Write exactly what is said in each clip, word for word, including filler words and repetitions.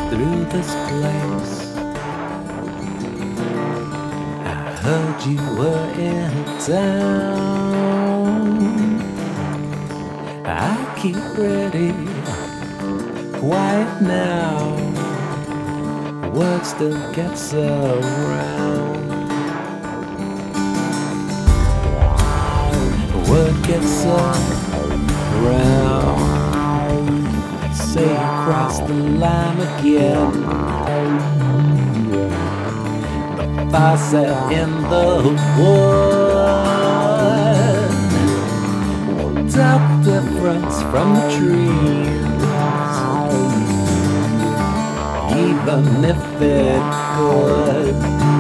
through this place. I heard you were in town. I keep ready, quiet now. Word still gets around. Word gets around. Say you crossed the line again. The fire set in the wood. Tell the difference from the trees, even if it could.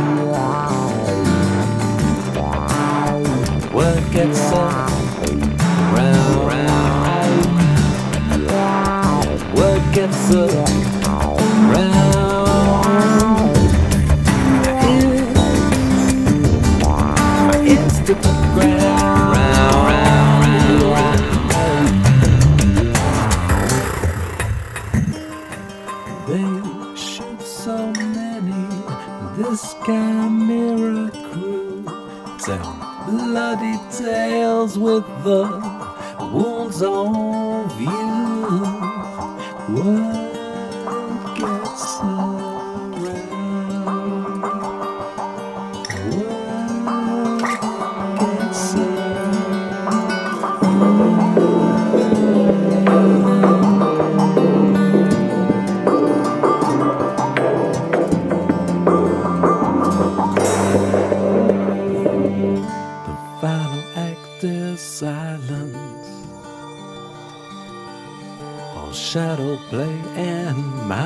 Word gets around, round. Word gets around. My ears to the ground, round, round, round. They shoot so many, this Chimera crew, tell bloody tales with the wounds on view. Word gets around. Word gets The final act is silence, all shadow play and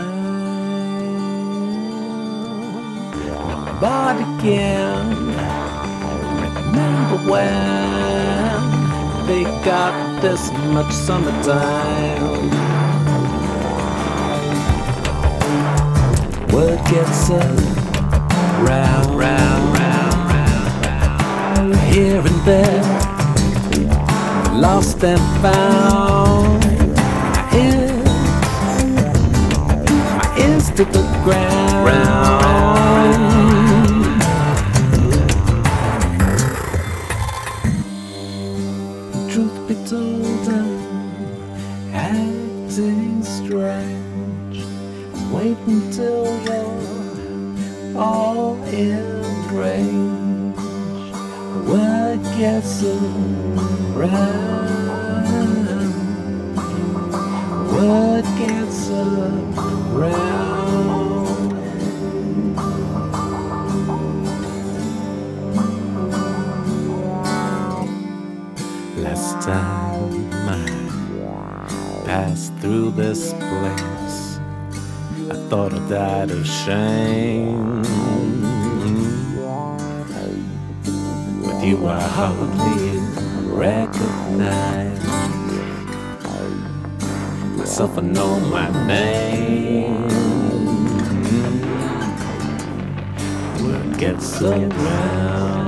mind. Nobody can remember when they got this much summertime. Word gets around, round, round, round, here and there, lost and found. My ears, my ears to the ground. Truth be told, I'm acting strange. Wait until you're all in range. Word gets around. Word gets around. Last time I passed through this place, I thought I died of shame. With you I hardly recognize myself, I know my name. Word gets around.